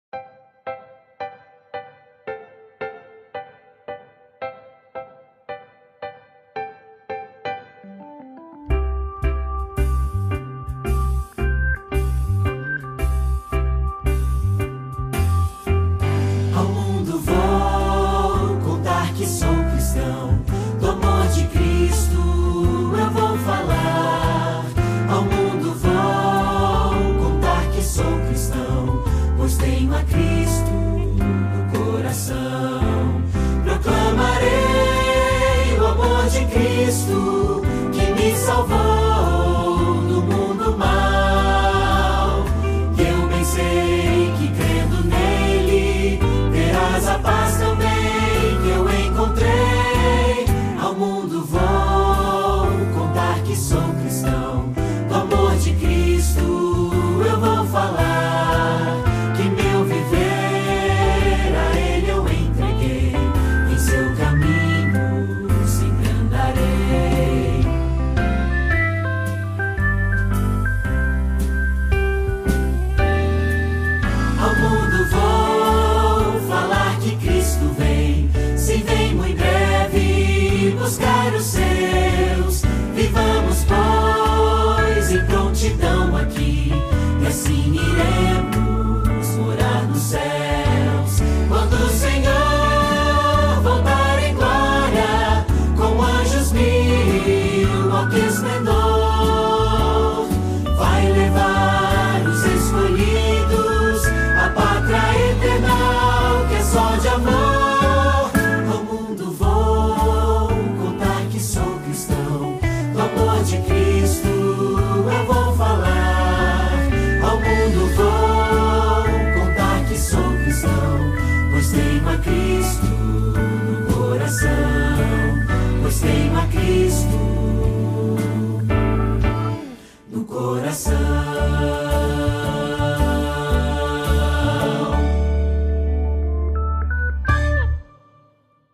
Ao mundo vou contar que sou cristão, do amor de Cristo eu vou falar. Ao mundo vou contar que sou cristão, pois tenho a Cristo no coração. Proclamarei o amor de Cristo